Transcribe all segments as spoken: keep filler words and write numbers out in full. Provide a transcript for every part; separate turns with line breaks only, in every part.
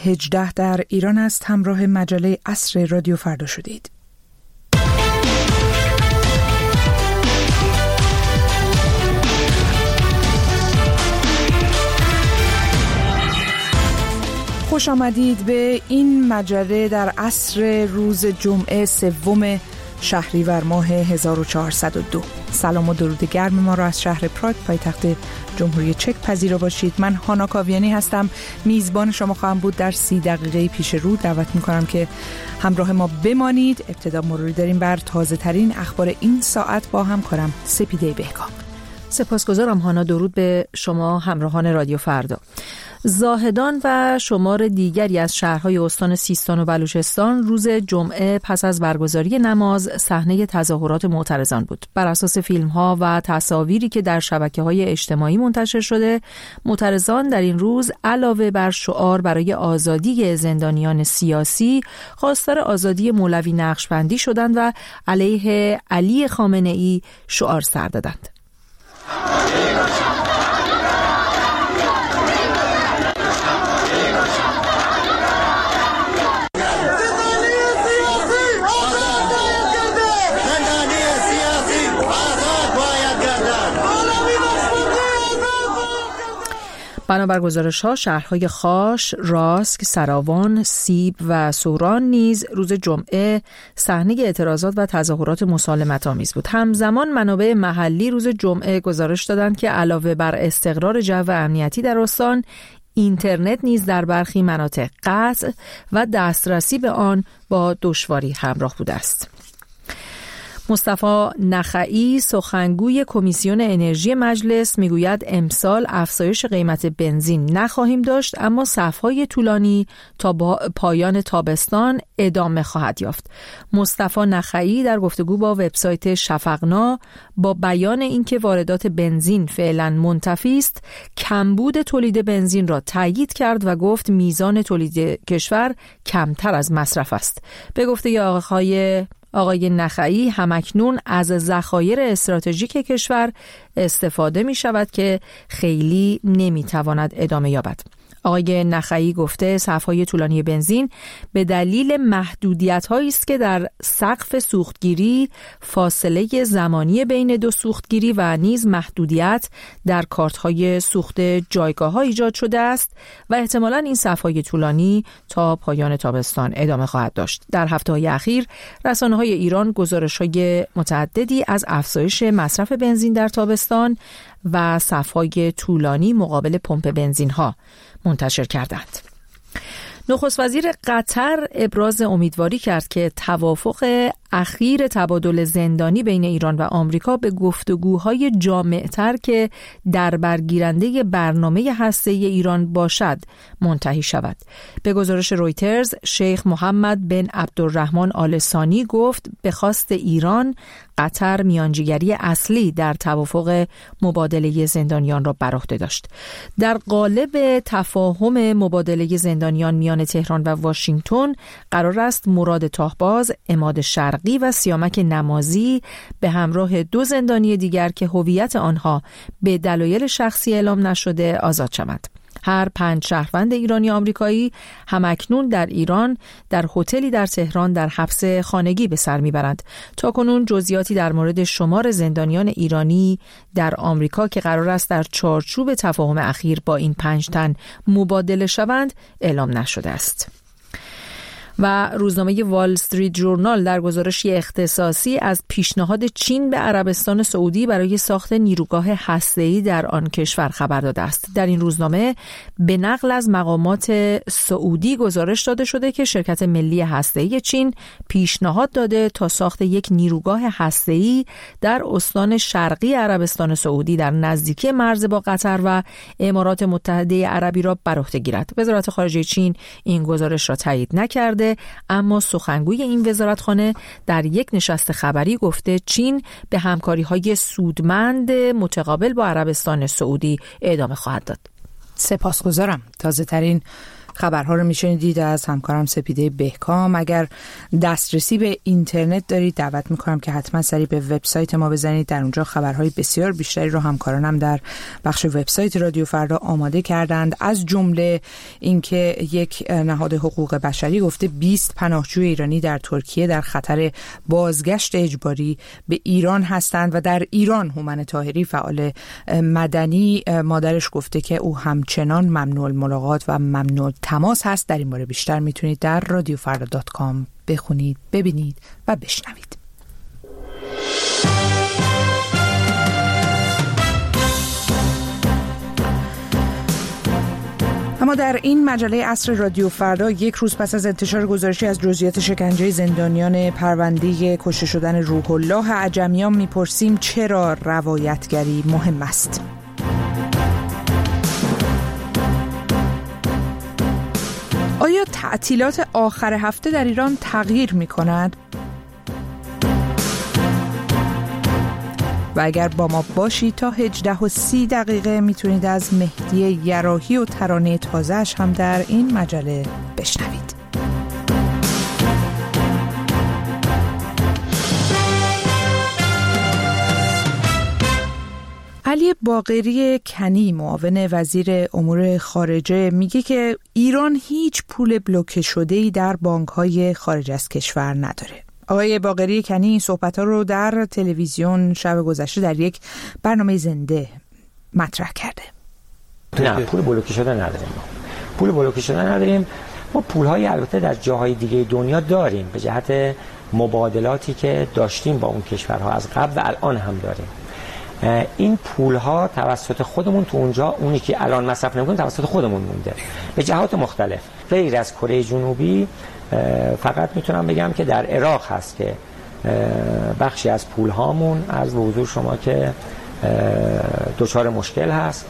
هجده در ایران است. همراه مجله عصر رادیو فردا شدید. خوش آمدید به این مجله در عصر روز جمعه سوم شهریور ماه هزار و چهارصد و دو. سلام و درود گرم ما را از شهر پراگ پایتخت جمهوری چک پذیرا باشید. من هانا کاویانی هستم، میزبان شما خواهم بود در سی دقیقه پیش رو. دعوت میکنم که همراه ما بمانید. ابتدا مروری داریم بر تازه ترین اخبار این ساعت با همکارم سپیده بهکام.
سپاسگزارم هانا. درود به شما همراهان رادیو فردا. زاهدان و شمار دیگری از شهرهای استان سیستان و بلوچستان روز جمعه پس از برگزاری نماز صحنه تظاهرات معترضان بود. بر اساس فیلم‌ها و تصاویری که در شبکه‌های اجتماعی منتشر شده، معترضان در این روز علاوه بر شعار برای آزادی زندانیان سیاسی، خواستار آزادی مولوی نقشبندی شدند و علیه علی خامنه‌ای شعار سر دادند. بنابر گزارش‌ها شهرهای خاش، راسک، سراوان، سیب و سوران نیز روز جمعه صحنه اعتراضات و تظاهرات مسالمت‌آمیز بود. همزمان منابع محلی روز جمعه گزارش دادند که علاوه بر استقرار جو امنیتی در استان، اینترنت نیز در برخی مناطق قطع و دسترسی به آن با دشواری همراه بوده است. مصطفی نخعی سخنگوی کمیسیون انرژی مجلس میگوید امسال افزایش قیمت بنزین نخواهیم داشت، اما صف‌های طولانی تا با پایان تابستان ادامه خواهد یافت. مصطفی نخعی در گفتگو با وبسایت شفقنا با بیان اینکه واردات بنزین فعلا منتفی است، کمبود تولید بنزین را تایید کرد و گفت میزان تولید کشور کمتر از مصرف است. به گفته آقای آقای نخعی همکنون از ذخایر استراتژیک کشور استفاده می شود که خیلی نمی تواند ادامه یابد. آقای نخعی گفته صف‌های طولانی بنزین به دلیل محدودیت‌هایی است که در سقف سوختگیری، فاصله زمانی بین دو سوختگیری و نیز محدودیت در کارت‌های سوخت جایگاه‌ها ایجاد شده است و احتمالاً این صف‌های طولانی تا پایان تابستان ادامه خواهد داشت. در هفته‌های اخیر رسانه‌های ایران گزارش‌های متعددی از افزایش مصرف بنزین در تابستان و صف‌های طولانی مقابل پمپ بنزین‌ها منتشر کردند. نخست وزیر قطر ابراز امیدواری کرد که توافق اخیر تبادل زندانی بین ایران و آمریکا به گفتگوهای جامع‌تر که در برگیرنده برنامه هسته‌ای ایران باشد منتهی شود. به گزارش رویترز، شیخ محمد بن عبدالرحمن آل ثانی گفت به خواست ایران قطر میانجیگری اصلی در توافق مبادله زندانیان را بر عهده داشت. در قالب تفاهم مبادله زندانیان میان تهران و واشنگتن قرار است مراد تاهباز، عماد شرقی و سیامک نمازی به همراه دو زندانی دیگر که هویت آنها به دلایل شخصی اعلام نشده آزاد شوند. هر پنج شهروند ایرانی آمریکایی همکنون در ایران در هتلی در تهران در حبس خانگی به سر میبرند. تاکنون جزئیاتی در مورد شمار زندانیان ایرانی در آمریکا که قرار است در چارچوب تفاهم اخیر با این پنج تن مبادله شوند اعلام نشده است. و روزنامه وال استریت جورنال در گزارشی اختصاصی از پیشنهاد چین به عربستان سعودی برای ساخت نیروگاه هسته‌ای در آن کشور خبر داده است. در این روزنامه به نقل از مقامات سعودی گزارش داده شده که شرکت ملی هسته‌ای چین پیشنهاد داده تا ساخت یک نیروگاه هسته‌ای در استان شرقی عربستان سعودی در نزدیکی مرز با قطر و امارات متحده عربی را بر عهده گیرد. وزارت خارجه چین این گزارش را تایید نکرده، اما سخنگوی این وزارتخانه در یک نشست خبری گفته چین به همکاری‌های سودمند متقابل با عربستان سعودی ادامه خواهد داد.
سپاسگزارم. تازه ترین خبرها رو میشنیدید از همکارم سپیده بهکام. اگر دسترسی به اینترنت دارید دعوت میکنم که حتما سری به وبسایت ما بزنید. در اونجا خبرهای بسیار بیشتری رو همکارانم در بخش وبسایت رادیو فردا آماده کردند، از جمله اینکه یک نهاد حقوق بشری گفته بیست پناهجوی ایرانی در ترکیه در خطر بازگشت اجباری به ایران هستند و در ایران هومن طاهری فعال مدنی مادرش گفته که او همچنان ممنوع الملاقات و ممنوع تماس هست. در این باره بیشتر میتونید در رادیو فردا دات کام بخونید، ببینید و بشنوید. اما در این مجله عصر رادیو فردا، یک روز پس از انتشار گزارشی از جزئیات شکنجه زندانیان پرونده کشته شدن روح الله عجمیان میپرسیم چرا روایتگری مهم است. آیا تعطیلات آخر هفته در ایران تغییر می‌کند؟ و اگر با ما باشید تا هجده و سی دقیقه میتونید از مهدی یراحی و ترانه تازه‌اش هم در این مجله بشنوید. علی باقری کنی، معاون وزیر امور خارجه، میگه که ایران هیچ پول بلوکه شده‌ای در بانک‌های خارج از کشور نداره. آقای باقری کنی این صحبت‌ها رو در تلویزیون شب گذشته در یک برنامه زنده مطرح کرده.
نه، پول بلوکه شده نداریم. پول بلوکه شده نداریم. ما پول‌های البته در جاهای دیگه دنیا داریم به جهت مبادلاتی که داشتیم با اون کشورها از قبل و الان هم داریم. این پول‌ها توسط خودمون تو اونجا، اونی که الان مصرف نمی‌کنیم توسط خودمون مونده به جهات مختلف. غیر از کره جنوبی فقط میتونم بگم که در عراق هست که بخشی از پول هامون از حضور شما که دچار مشکل هست.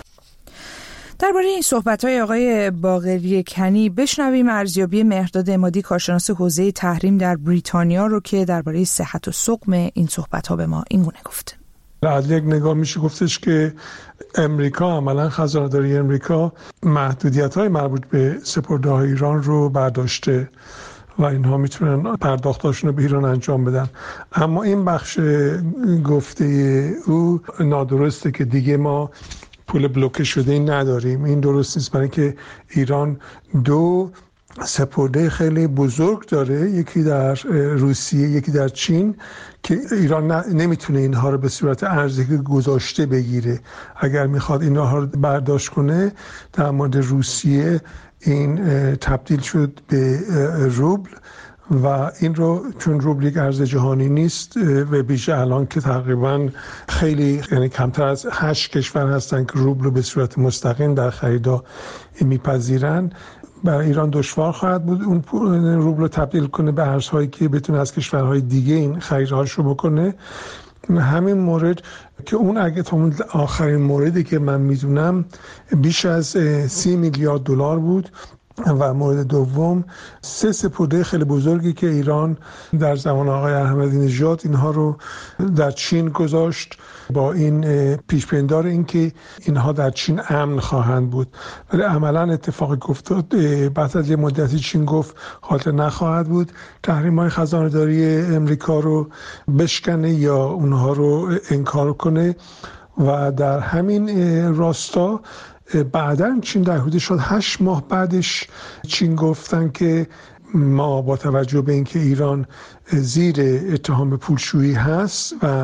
درباره این صحبت‌های آقای باقری کنی بشنویم ارزیابی مهرداد عمادی، کارشناس حوزه تحریم در بریتانیا رو که درباره صحت و سقم این صحبت‌ها به ما اینگونه گفت.
از یک نگاه میشه گفتش که امریکا، عملا خزانه‌داری امریکا محدودیت‌های مربوط به سپرده‌های ایران رو برداشته و اینها میتونن پرداختاشون رو به ایران انجام بدن. اما این بخش گفته او نادرسته که دیگه ما پول بلوکه شده ای نداریم. این درست نیست، برای که ایران دو سپرده خیلی بزرگ داره، یکی در روسیه یکی در چین، که ایران نمیتونه اینها رو به صورت ارزی گذاشته بگیره. اگر میخواد اینها رو برداشت کنه، در مورد روسیه این تبدیل شد به روبل و این رو چون روبل یک ارز جهانی نیست و بیشه الان که تقریبا خیلی یعنی کمتر از هشت کشور هستن که روبل رو به صورت مستقیم در خریدا میپذیرن، برای ایران دشوار خواهد بود اون روبل رو تبدیل کنه به ارزهایی که بتونه از کشورهای دیگه این خریدهاش رو بکنه. همین مورد که اون اگه تا اون آخرین موردی که من میدونم بیش از سی میلیارد دلار بود و مورد دوم سه سپرده خیلی بزرگی که ایران در زمان آقای احمدی نژاد اینها رو در چین گذاشت با این پیش‌بینی این که اینها در چین امن خواهند بود، ولی عملا اتفاق افتاد بعد از یه مدتی چین گفت حالت نخواهد بود، تحریم‌های خزانه‌داری امریکا رو بشکنه یا اونها رو انکار کنه و در همین راستا بعداً چین در حدود شد هشت ماه بعدش چین گفتن که ما با توجه به اینکه ایران زیر اتهام پولشویی هست و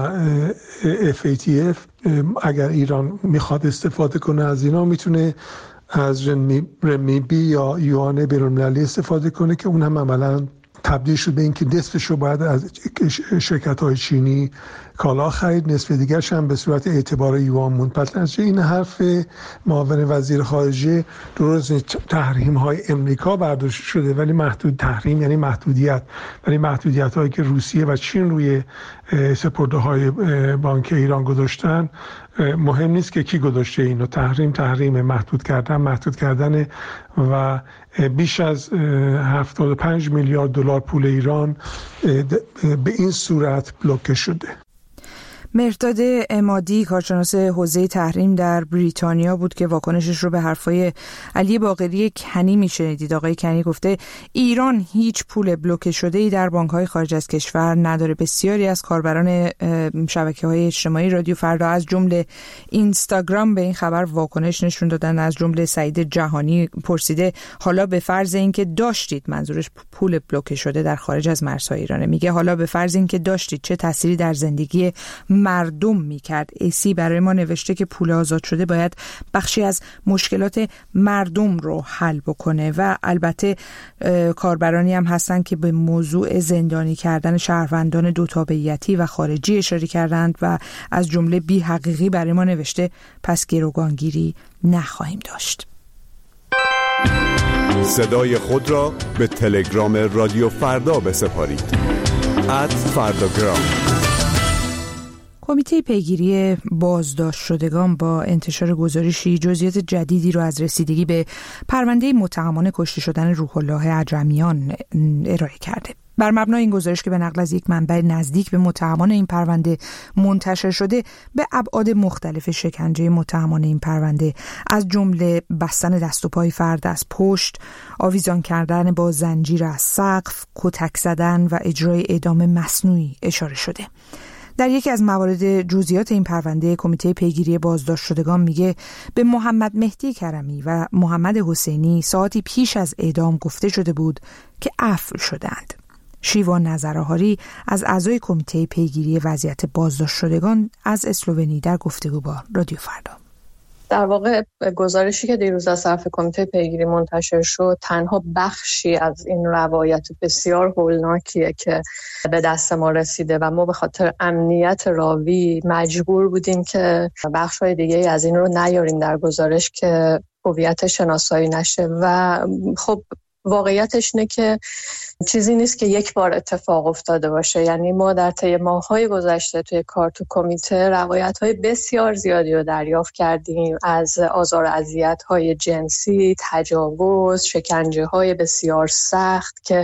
اف ای تی اف اگر ایران میخواد استفاده کنه از اینا میتونه از رنمیبی یا یوان بین‌المللی استفاده کنه که اون هم عملاً تبدیل شد به اینکه نصفش رو باید از شرکت‌های چینی کالا خرید، نصف دیگرش هم به صورت اعتبار یوان موند. پس این حرف معاون وزیر خارجه درست تحریم‌های امریکا برداشته شده، ولی محدود تحریم یعنی محدودیت، ولی محدودیت‌هایی که روسیه و چین روی سپرده‌های بانک ایران گذاشتن مهم نیست که کی گذاشته اینو. تحریم تحریم، محدود کردن محدود کردن و بیش از هفتاد و پنج میلیارد دلار پول ایران به این صورت بلوکه شده.
مهرداد عمادی کارشناس حوزه تحریم در بریتانیا بود که واکنشش رو به حرفای علی باقری کنی میشنیدید. آقای کنی گفته ایران هیچ پول بلوکه شده‌ای در بانک‌های خارج از کشور نداره. بسیاری از کاربران شبکه‌های اجتماعی رادیو فردا از جمله اینستاگرام به این خبر واکنش نشون دادن. از جمله سعید جهانی پرسیده حالا به فرض اینکه داشتید، منظورش پول بلوکه شده در خارج از مرزهای ایرانه، میگه حالا به فرض اینکه داشتید چه تأثیری در زندگی مردم میکرد؟ ایسی برای ما نوشته که پول آزاد شده باید بخشی از مشکلات مردم رو حل بکنه و البته کاربرانی هم هستن که به موضوع زندانی کردن شهروندان دو تابعیتی و خارجی اشاره کردند و از جمله بی حقیقی برای ما نوشته پس گروگانگیری نخواهیم داشت.
صدای خود را به تلگرام رادیو فردا بسپارید. ات فرداگرام.
کمیته پیگیری بازداشت شدگان با انتشار گزارشی جزئیات جدیدی را از رسیدگی به پرونده متهمان کشته شدن روح الله عجمیان ارائه کرده. بر مبنای این گزارش که به نقل از یک منبع نزدیک به متهمان این پرونده منتشر شده، به ابعاد مختلف شکنجه متهمان این پرونده از جمله بستن دست و پای فرد از پشت، آویزان کردن با زنجیر از سقف، کتک زدن و اجرای اعدام مصنوعی اشاره شده. در یکی از موارد جزئیات این پرونده، کمیته پیگیری بازداشت شدگان میگه به محمد مهدی کرمی و محمد حسینی ساعتی پیش از اعدام گفته شده بود که عفو شدند. شیوان نظرآهاری از اعضای کمیته پیگیری وضعیت بازداشت شدگان از اسلوونی در گفتگو با رادیو فردا.
در واقع گزارشی که دیروز از طرف کمیته پیگیری منتشر شد تنها بخشی از این روایت بسیار هولناکیه که به دست ما رسیده و ما به خاطر امنیت راوی مجبور بودیم که بخش‌های دیگه از این رو نیاریم در گزارش که هویت شناسایی نشه و خب واقعیتش اینه که چیزی نیست که یک بار اتفاق افتاده باشه. یعنی ما در طی ماه‌های گذشته توی کار تو کمیته روایت‌های بسیار زیادی رو دریافت کردیم از آزار و اذیت‌های جنسی، تجاوز، شکنجه‌های بسیار سخت که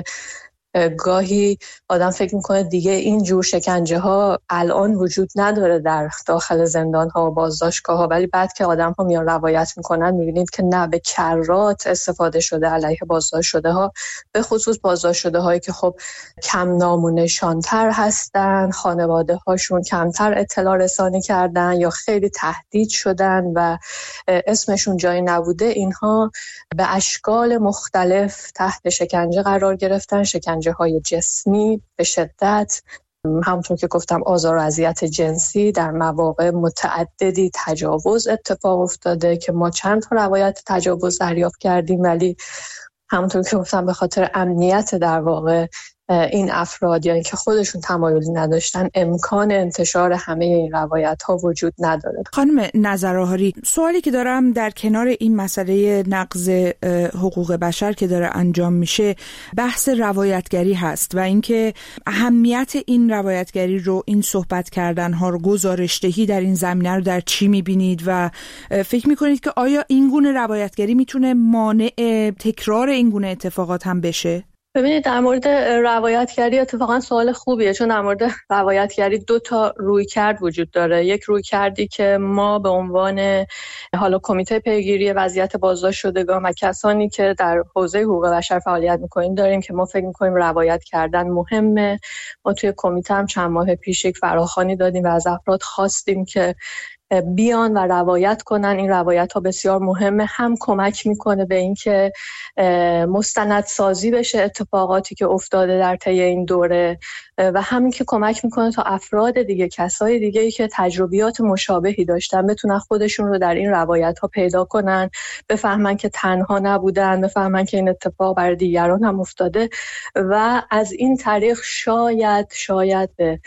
گاهی آدم فکر میکنه دیگه این جور شکنجه ها الان وجود نداره در داخل زندان ها و بازداشتگاه ها، ولی بعد که آدم ها میان روایت میکنن میبینید که نه، به کرات استفاده شده علیه بازداشت شده ها، به خصوص بازداشت شده هایی که خب کم نام و نشانتر هستن، خانواده هاشون کمتر اطلاع رسانی کردن یا خیلی تهدید شدن و اسمشون جایی نبوده. اینها به اشکال مختلف تحت شکنجه قرار گرفتن، شکنجه های جسمی به شدت، همونطور که گفتم آزار و اذیت جنسی، در مواقع متعددی تجاوز اتفاق افتاده که ما چند تا روایت تجاوز دریافت کردیم، ولی همونطور که گفتم به خاطر امنیت در واقع این افراد یا اینکه خودشون تمایلی نداشتن امکان انتشار همه این روایت ها وجود نداره.
خانم نظرآهاری، سوالی که دارم در کنار این مسئله نقض حقوق بشر که داره انجام میشه، بحث روایتگری هست و اینکه اهمیت این روایتگری رو، این صحبت کردن ها رو، گزارشدهی در این زمینه رو در چی میبینید و فکر میکنید که آیا این گونه روایتگری میتونه مانع تکرار این گونه اتفاقات هم بشه؟
ببینید در مورد روایتگری اتفاقا سوال خوبیه، چون در مورد روایتگری دو تا رویکرد وجود داره. یک رویکردی که ما به عنوان حالا کمیته پیگیری وضعیت بازداشت شدگان و کسانی که در حوزه حقوق بشر فعالیت می‌کنیم داریم که ما فکر می‌کنیم روایت کردن مهمه. ما توی کمیته هم چند ماه پیش یک فراخوانی دادیم و از افراد خواستیم که بیان و روایت کنن. این روایت ها بسیار مهمه، هم کمک میکنه به اینکه مستندسازی بشه اتفاقاتی که افتاده در طی این دوره و همین که کمک میکنه تا افراد دیگه، کسای دیگه‌ای که تجربیات مشابهی داشتن بتونن خودشون رو در این روایت ها پیدا کنن، بفهمن که تنها نبودن، بفهمن که این اتفاق برای دیگران هم افتاده و از این طریق شاید شاید به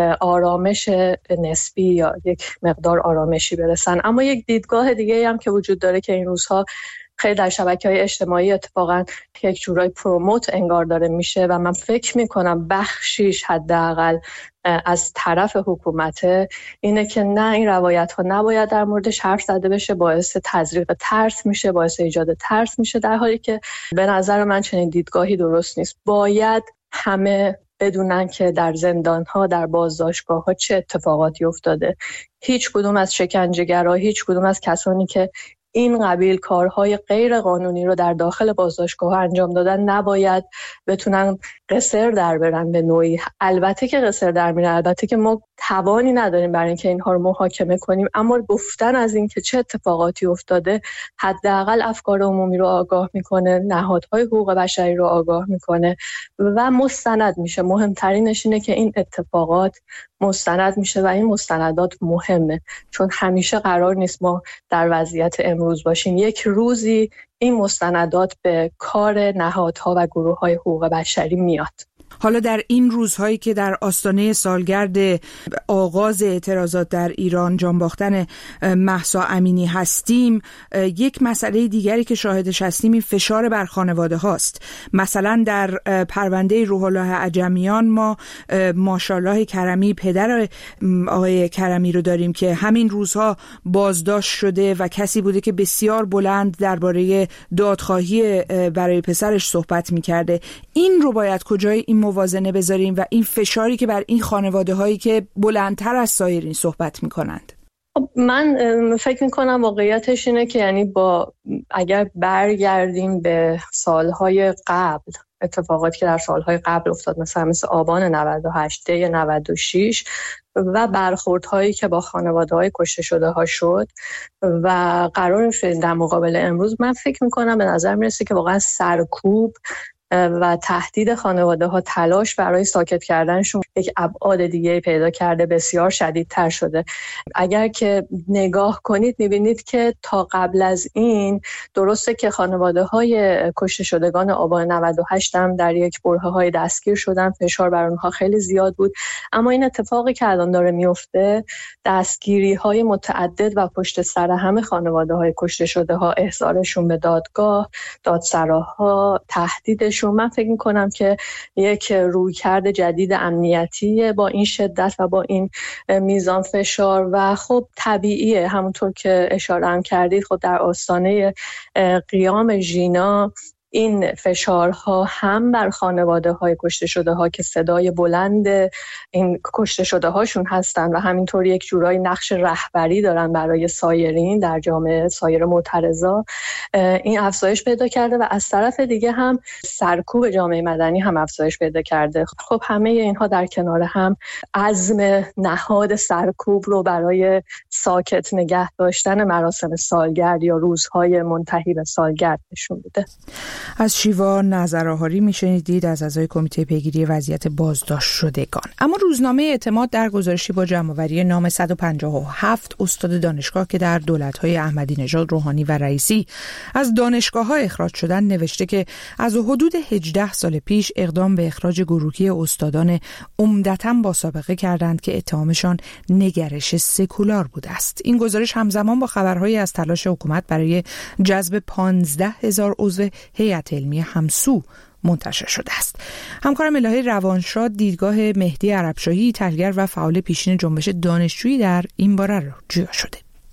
آرامش نسبی یا یک مقدار آرامشی برسن. اما یک دیدگاه دیگه هم که وجود داره که این روزها خیلی در شبکه‌های اجتماعی اتفاقا یک جورای پروموت انگار داره میشه و من فکر میکنم بخشیش حداقل از طرف حکومت اینه که نه، این روایت ها نباید در موردش حرف زده بشه، باعث تزریق ترس میشه، باعث ایجاد ترس میشه، در حالی که به نظر من چنین دیدگاهی درست نیست. باید همه بدونن که در زندان‌ها، در بازداشتگاه‌ها چه اتفاقاتی افتاده. هیچ کدوم از شکنجه‌گرا، هیچ کدوم از کسانی که این قبیل کارهای غیر قانونی رو در داخل بازداشتگاه انجام دادن نباید بتونن قصر در برن به نوعی. البته که قصر در میرن، البته که ما توانی نداریم برای اینکه اینها رو محاکمه کنیم، اما گفتن از این که چه اتفاقاتی افتاده حداقل افکار عمومی رو آگاه میکنه، نهادهای حقوق بشری رو آگاه میکنه و مستند میشه. مهمترینش اینه که این اتفاقات مستند میشه و این مستندات مهمه، چون همیشه قرار نیست ما در وضعیت امروز باشیم. یک روزی این مستندات به کار نهادها و گروه‌های حقوق بشری میاد.
حالا در این روزهایی که در آستانه سالگرد آغاز اعتراضات در ایران، جانباختن مهسا امینی هستیم، یک مسئله دیگری که شاهدش هستیم این فشار بر خانواده هاست. مثلا در پرونده روح الله عجمیان ما ماشاءالله کرمی، پدر آقای کرمی رو داریم که همین روزها بازداشت شده و کسی بوده که بسیار بلند درباره دادخواهی برای پسرش صحبت می‌کرده. این رو باید کجای این موازنه بذاریم و این فشاری که بر این خانواده هایی که بلندتر از سایرین صحبت میکنند؟
من فکر میکنم واقعیتش اینه که یعنی با اگر برگردیم به سالهای قبل، اتفاقاتی که در سالهای قبل افتاد، مثلا مثل آبان نود و هشت، دی نود و شش و برخوردهایی که با خانواده‌های کشته شده ها شد و قرار شد در مقابل امروز، من فکر میکنم به نظر میرسه که واقعا سرکوب و تهدید خانواده ها، تلاش برای ساکت کردنشون یک ابعاد دیگه پیدا کرده، بسیار شدیدتر شده. اگر که نگاه کنید میبینید که تا قبل از این درسته که خانواده های کشته شدگان آبان نود و هشت هم در یک برهه های دستگیر شدن، فشار بر اونها خیلی زیاد بود، اما این اتفاقی که الان داره میفته، دستگیری های متعدد و پشت سر همه خانواده های کشته شده ها، احضارشون به دادگاه، دادسراها، تهدیدشون، من فکر می‌کنم که یک رویکرد جدید امنیتی با این شدت و با این میزان فشار و خب طبیعیه، همونطور که اشاره هم کردید، خب در آستانه قیام ژینا این فشارها هم بر خانواده های کشته شده ها که صدای بلند این کشته شده هاشون هستن و همینطور یک جورایی نقش رهبری دارن برای سایرین در جامعه، سایر معترضا، این افزایش پیدا کرده و از طرف دیگه هم سرکوب جامعه مدنی هم افزایش پیدا کرده. خب همه اینها در کنار هم عزم نهاد سرکوب رو برای ساکت نگه داشتن مراسم سالگرد یا روزهای منتهی به سالگرد نشون میده.
از شیوا نظرآهاری میشنیدید از اعضای کمیته پیگیری وضعیت بازداشت شدگان. اما روزنامه اعتماد در گزارشی با جمع‌آوری نام صد و پنجاه و هفت استاد دانشگاه که در دولت‌های احمدی نژاد، روحانی و رئیسی از دانشگاه‌ها اخراج شدن نوشته که از حدود هجده سال پیش اقدام به اخراج گروهی استادان عمدتاً با سابقه کردند که اتهامشان نگرش سکولار بوده است. این گزارش همزمان با خبرهایی از تلاش حکومت برای جذب پانزده هزار عضو هیئت علمی همسو منتشر شده است. همکارم الهی روانشاد دیدگاه مهدی عربشاهی، تحلیلگر و فعال پیشین جنبش دانشجویی در این باره را جویا شده.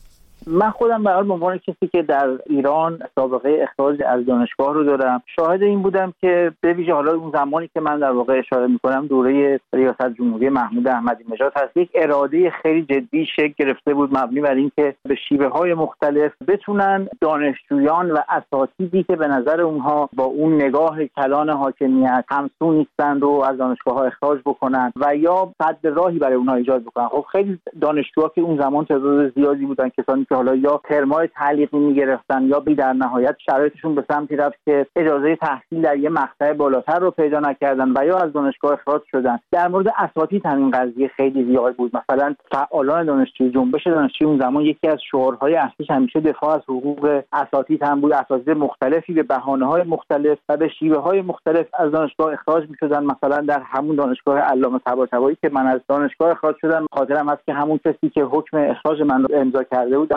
من خودم به عنوان کسی که در ایران سابقه اخراج از دانشگاه رو دارم، شاهد این بودم که به ویژه حالا اون زمانی که من در واقع اشاره می‌کنم دوره ریاست جمهوری محمود احمدی نژاد هست، یک اراده خیلی جدی شکل گرفته بود مبنی بر اینکه به شیوه‌های مختلف بتونن دانشجویان و اساتیدی که به نظر اونها با اون نگاه کلان حاکمیت همسو نیستند رو از دانشگاه‌ها اخراج بکنن و یا صد راهی برای اونها ایجاد بکنن. خب خیلی دانشجوها که اون زمان تعداد زیادی بودن، کسانی که حالا یا ترمای تعلیقی می‌گرفتن یا بی در نهایت شرایطشون به سمتی رفت که اجازه تحصیل در یه مقطع بالاتر رو پیدا نکردن و یا از دانشگاه اخراج شدن. در مورد اساتید همین قضیه خیلی زیاد بود. مثلا فعالان دانشجویی، جنبش دانشجویی اون زمان یکی از شعارهای اصلیش همیشه دفاع از حقوق اساتید هم بود. اساتید مختلفی به بهانه‌های مختلف و به شیوه‌های مختلف از دانشگاه اخراج می‌شدن. مثلا در همون دانشگاه علامه طباطبایی که من از دانشگاه اخراج شدم، خاطرم هست که همون کسی که حکم اخراج من رو امضا کرده بود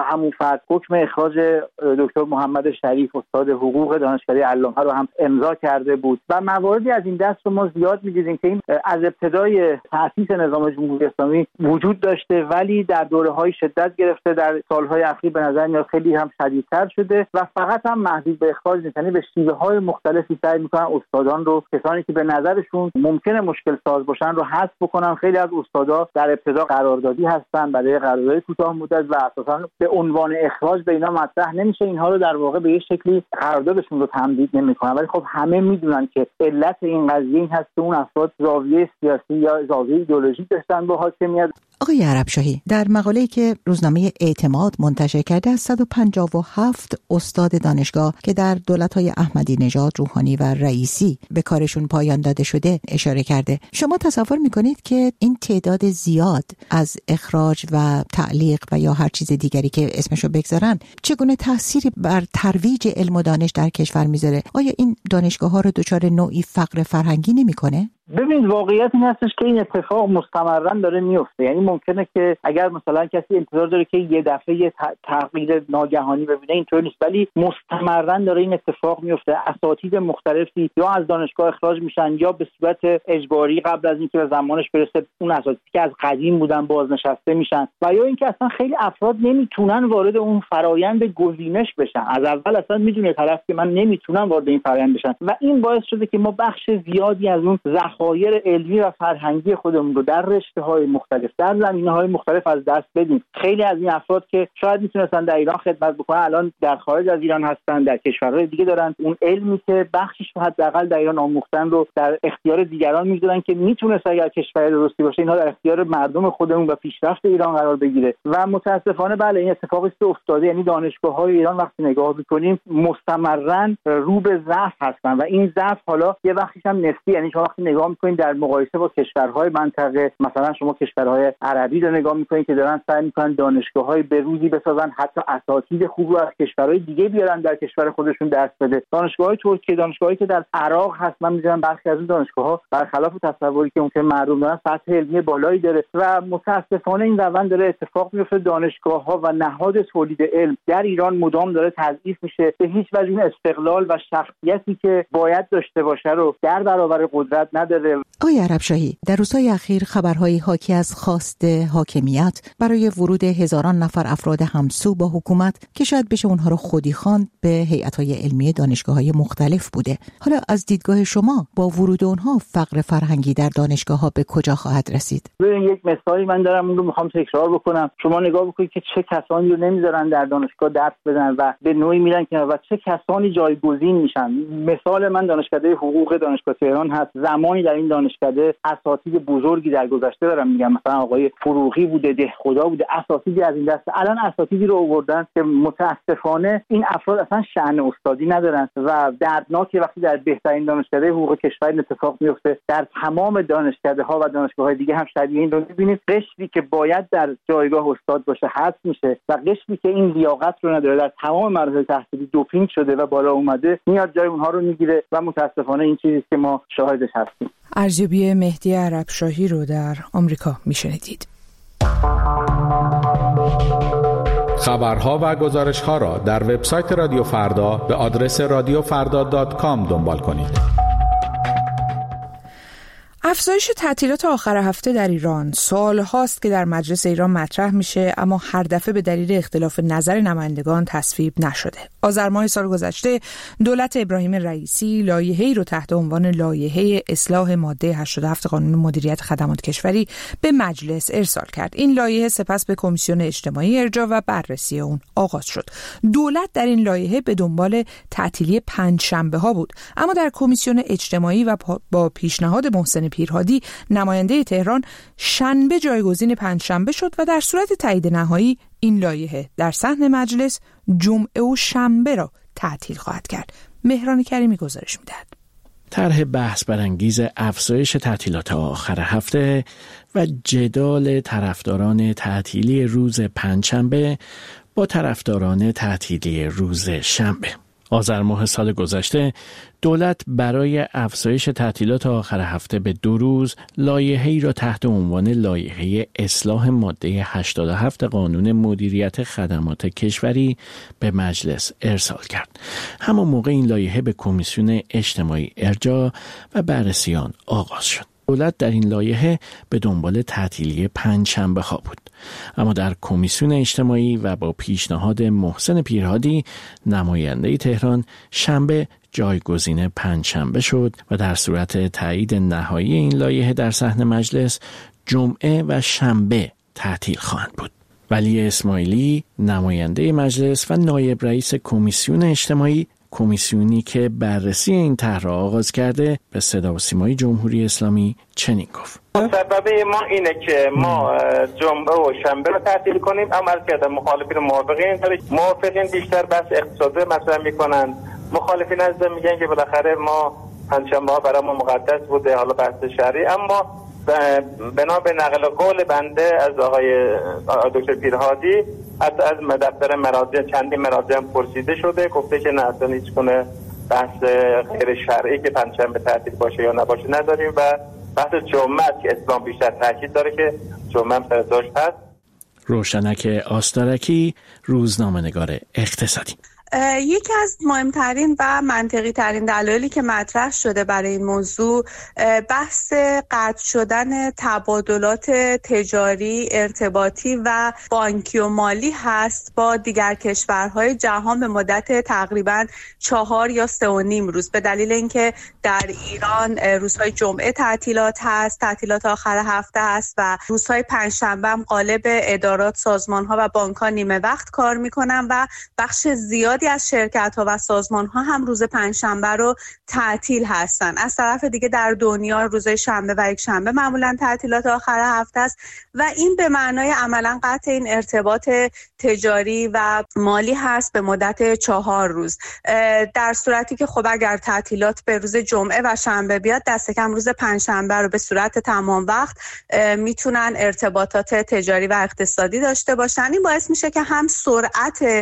همون فرد حکم اخراج دکتر محمد شریف استاد حقوق دانشکده علامه رو هم امضا کرده بود و مواردی از این دست رو ما زیاد می‌دیدیم که این از ابتدای تأسیس نظام جمهوری اسلامی وجود داشته ولی در دوره‌های شدت گرفته، در سال‌های اخیر به نظر میاد خیلی هم شدیدتر شده و فقط هم محدود به اخراج نیست، یعنی به شیوه‌های مختلفی سعی می‌کنن استادان رو، کسانی که به نظرشون ممکنه مشکل ساز باشن رو حذف بکنن. خیلی از استادا در ابتدا قراردادی هستن برای قرارداد کوتاه مدت و اساساً به عنوان اخراج به اینا مطرح نمیشه، اینها رو در واقع به یه شکلی قراردادشون رو تمدید نمی‌کنن. ولی خب همه میدونن که علت این قضیه این هست که اون افراد زاویه سیاسی یا زاویه ایدئولوژیک داشتن با حاکمیت.
آقای عربشاهی، در مقاله‌ای که روزنامه اعتماد منتشر کرده از صد و پنجاه و هفت استاد دانشگاه که در دولت‌های احمدی نژاد، روحانی و رئیسی به کارشون پایان داده شده اشاره کرده. شما تصور می‌کنید که این تعداد زیاد از اخراج و تعلیق و یا هر چیز دیگری که اسمشو بگذارن چگونه تأثیری بر ترویج علم و دانش در کشور میذاره؟ آیا این دانشگاه‌ها رو دچار نوعی فقر فرهنگی نمی‌کنه؟
ببین واقعیت این هستش که این اتفاق مستمرا داره میفته. یعنی ممکنه که اگر مثلا کسی انتظار داره که یه دفعه یه تغییر ناگهانی ببینه، اینطور نیست، ولی مستمرا داره این اتفاق میفته. اساتید مختلفی یا از دانشگاه اخراج میشن یا به صورت اجباری قبل از اینکه به زمانش برسه اون اساتیدی که از قدیم بودن بازنشسته میشن و یا اینکه اصلا خیلی افراد نمیتونن وارد اون فرایند گزینش بشن. از اول اصلا میدونه طرف که من نمیتونم وارد این فرایند بشن و این باعث شده که ما بخش زیادی از اون ذخایر علمی و فرهنگی خودمون رو در رشته‌های مختلف، در زمینه‌های مختلف از دست بدیم. خیلی از این افراد که شاید میتونستن در ایران خدمت بکنن الان در خارج از ایران هستن، در کشورهای دیگه دارن اون علمی که بخشش رو حداقل در ایران آموختن رو در اختیار دیگران میذارن که میتونست اگر کشور درستی باشه اینها در اختیار مردم خودمون و پیشرفت ایران قرار بگیره. و متاسفانه بله این اتفاقی است افتاده. یعنی دانشگاه‌های ایران وقتی نگاه می‌کنیم مستمرا رو به ضعف هستن و این ضعف حالا یه وقتیش هم نسبی، یعنی شما وقتی نگاه می‌کنید در مقایسه با کشورهای منطقه، مثلا شما کشورهای عربی رو نگاه می‌کنید که دارن سعی می‌کنن دانشگاه‌های بروزی بسازن، حتی اساتید خوب رو از کشورهای دیگه بیارن در کشور خودشون درس بده. دانشگاه‌های ترکیه، دانشگاهایی که در عراق هست، من می‌دونم برخی از اون دانشگاه‌ها برخلاف تصوری که ممکن مردم دارن سطح علمی بالایی داره و متأسفانه این روند داره اتفاق میفته. دانشگاه‌ها و نهاد تولید علم در ایران مدام داره تضعیف میشه. به هیچ وجه این استقلال و شخصیتی که باید داشته باشه رو در برابر قدرت نداره.
آقای عربشاهی، در روزهای اخیر خبرهایی حاکی از خواست حاکمیت برای ورود هزاران نفر افراد همسو با حکومت که شاید بشه اونها رو خودی خواند به هیئت‌های علمی دانشگاه‌های مختلف بوده. حالا از دیدگاه شما با ورود اونها فقر فرهنگی در دانشگاه‌ها به کجا خواهد رسید؟
ببین یک مثالی من دارم اون رو می‌خوام تکرار بکنم. شما نگاه بکنید که چه کسانی رو نمیذارن در دانشگاه درس بدن و به نوعی میرن که و چه کسانی جایگزین میشن. مثال من دانشکده حقوق دانشگاه تهران هست. زمانی در این دانشکده اساتید بزرگی در گذشته دارم میگم، مثلا آقای فروغی بوده، دهخدا بوده، اساتیدی از این دست. الان اساتیدی رو آوردن که متاسفانه این افراد اصلا شأن استادی ندارن و دردناکه وقتی در بهترین دانشکده حقوق کشور این اتفاق میفته. در تمام دانشکده‌ها و دانشگاه‌های دیگه هم شبیه این رو می‌بینید. قشری که باید در جایگاه استاد باشه حذف میشه و قشری که این لیاقت رو نداره در تمام مراحل تحصیلی دوپینگ شده و بالا اومده میاد جای اونها رو میگیره و متاسفانه این چیزی که ما شاهدش هستیم.
ارزیابی مهدی عربشاهی رو در آمریکا میشنیدید.
خبرها و گزارش‌ها را در وبسایت رادیو فردا به آدرس رادیو فردا دات کام دنبال کنید.
افزایش تعطیلات آخر هفته در ایران سال هاست که در مجلس ایران مطرح میشه، اما هر دفعه به دلیل اختلاف نظر نمایندگان تصویب نشده. آذر ماه سال گذشته دولت ابراهیم رئیسی لایحه‌ای رو تحت عنوان لایحه اصلاح ماده هشتاد و هفت قانون مدیریت خدمات کشوری به مجلس ارسال کرد. این لایحه سپس به کمیسیون اجتماعی ارجاع و بررسی اون آغاز شد. دولت در این لایحه به دنبال تعطیلی پنجشنبه ها بود، اما در کمیسیون اجتماعی و با پیشنهاد محسن پیرهادی نماینده تهران شنبه جایگزین پنجشنبه شد و در صورت تایید نهایی این لایحه در صحن مجلس جمعه و شنبه را تعطیل خواهد کرد. مهران کریمی گزارش می‌دهد.
طرح بحث برانگیز افزایش تعطیلات آخر هفته و جدال طرفداران تعطیلی روز پنجشنبه با طرفداران تعطیلی روز شنبه. آذر ماه سال گذشته دولت برای افزایش تعطیلات آخر هفته به دو روز لایحه‌ای را تحت عنوان لایحه اصلاح ماده هشتاد و هفت قانون مدیریت خدمات کشوری به مجلس ارسال کرد. همان موقع این لایحه به کمیسیون اجتماعی ارجاع و بررسی آن آغاز شد. دولت در این لایحه به دنبال تعطیلی پنجشنبه ها بود، اما در کمیسیون اجتماعی و با پیشنهاد محسن پیرهادی نماینده تهران شنبه جایگزین پنجشنبه شد و در صورت تایید نهایی این لایحه در صحن مجلس جمعه و شنبه تعطیل خواهند بود. ولی اسماعیلی نماینده مجلس و نایب رئیس کمیسیون اجتماعی، کمیسیونی که بررسی این طرح را آغاز کرده، به صدا و سیمای جمهوری اسلامی چنین گفت:
سبب ما اینه که ما جمعه و شنبه رو تعطیل کنیم، اما از کردن مخالفین و موافقین موافقین بیشتر بحث اقتصادی مطرح میکنن، مخالفین از میگن که بالاخره ما پنجشنبه ها برای ما مقدس بوده، حالا بحث شرعی. اما بنا به نقل قول بنده از آقای دکتر پیرهادی از از دفتر مراجع چندین مراجع هم پرسیده شده، گفته که نه اصلا هیچ گونه بحث غیر شرعی که پنجشنبه تعطیل باشه یا نباشه نداریم و بحث جمعه که اسلام بیشتر تاکید داره که جمعه هم سر جاش هست.
روشنک آستارکی، روزنامه‌نگار اقتصادی.
یکی از مهمترین و منطقی ترین دلایلی که مطرح شده برای این موضوع بحث قطع شدن تبادلات تجاری، ارتباطی و بانکی و مالی هست با دیگر کشورهای جهان به مدت تقریباً چهار یا سه و نیم روز، به دلیل اینکه در ایران روزهای جمعه تعطیلات هست، تعطیلات آخر هفته هست و روزهای پنجشنبه هم غالب ادارات، سازمان‌ها و بانک‌ها نیمه وقت کار می‌کنن و بخش زیاد از شرکت‌ها و سازمان‌ها هم روز پنجشنبه رو تعطیل هستن. از طرف دیگه در دنیا روز شنبه و یک شنبه معمولاً تعطیلات آخر هفته است و این به معنای عملاً قطع این ارتباط تجاری و مالی هست به مدت چهار روز. در صورتی که خب اگر تعطیلات به روز جمعه و شنبه بیاد، دست کم روز پنجشنبه رو به صورت تمام وقت میتونن ارتباطات تجاری و اقتصادی داشته باشن. این باعث میشه که هم سرعت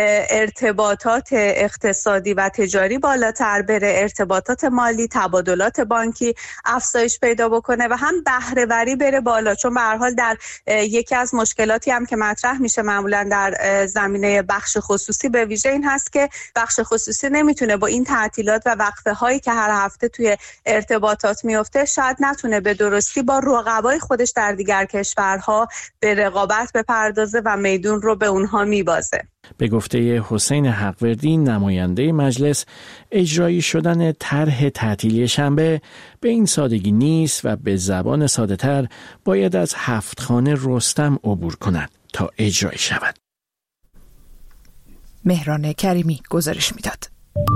ارتباط ارتباطات اقتصادی و تجاری بالاتر بره، ارتباطات مالی، تبادلات بانکی افزایش پیدا بکنه و هم بهره وری بره بالا، چون به هر حال در یکی از مشکلاتی هم که مطرح میشه معمولا در زمینه بخش خصوصی به ویژه این هست که بخش خصوصی نمیتونه با این تعطیلات و وقفه هایی که هر هفته توی ارتباطات میفته شاید نتونه به درستی با رقبای خودش در دیگر کشورها به رقابت بپردازه و میدون رو به اونها میبازه.
به گفته حسین حقوردی نماینده مجلس، اجرایی شدن طرح تعطیلی شنبه به این سادگی نیست و به زبان ساده تر باید از هفت خانه رستم عبور کند تا اجرایی شود.
مهران کریمی گزارش میداد.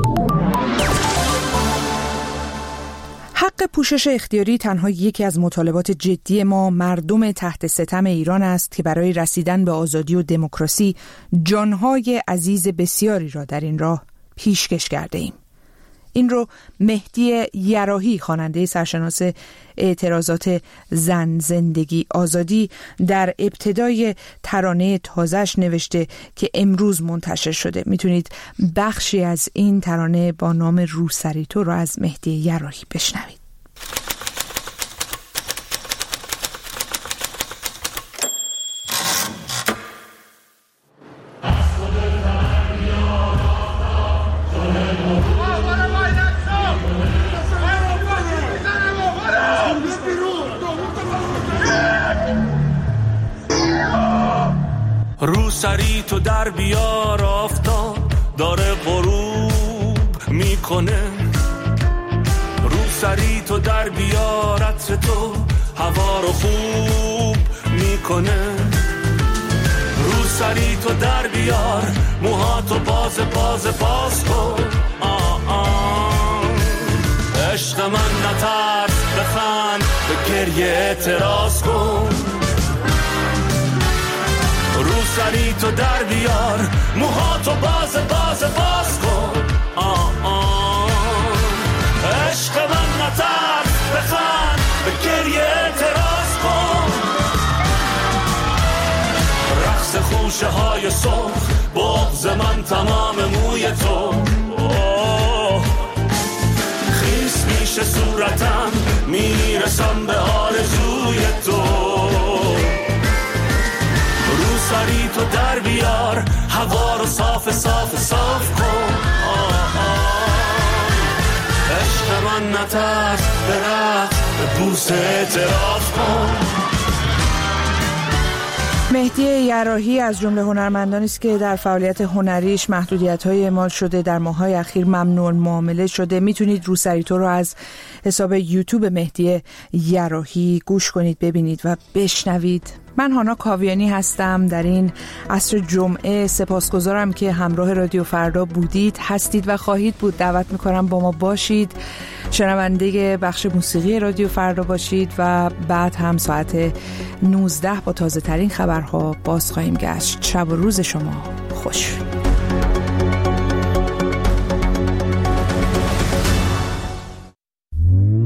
حق پوشش اختیاری تنها یکی از مطالبات جدی ما مردم تحت ستم ایران است که برای رسیدن به آزادی و دموکراسی جانهای عزیز بسیاری را در این راه پیشکش کرده ایم. این رو مهدی یراحی، خواننده سرشناس اعتراضات زن زندگی آزادی، در ابتدای ترانه تازه‌اش نوشته که امروز منتشر شده. میتونید بخشی از این ترانه با نام روسری تو رو از مهدی یراحی بشنوید.
روسری تو در بیار، آفتاب داره غروب میکنه. روسری تو در بیار، عطر تو هوا رو خوب میکنه. روسری تو در بیار، موهاتو باز باز باز کن. آه آه عشق من نترس، بخند، به گریه اعتراض کن. روسری تو در بیار، موهاتو باز باز باز کن. آه آه عشق من نترس، بخند، به گریه اعتراض کن. رقص خوشه های سرخ، بغض من تمام موی تو. پیش صورتم میرسم به آرزوی تو. رو سری تو در بیار هوا رو صاف صاف صاف کن. آه آه عشق من نترس برقص به بوسه اعتراف کن.
مهدی یراحی از جمله هنرمندانی است که در فعالیت هنریش محدودیت‌های اعمال شده، در ماه‌های اخیر ممنوع المعامله شده. میتونید روسری تو رو از حساب یوتیوب مهدی یراحی گوش کنید، ببینید و بشنوید. من هانا کاویانی هستم. در این عصر جمعه سپاسگزارم که همراه رادیو فردا بودید، هستید و خواهید بود. دعوت میکنم با ما باشید، شنونده بخش موسیقی رادیو فردا باشید و بعد هم ساعت نوزده با تازه ترین خبرها باز خواهیم گشت. شب و روز شما خوش.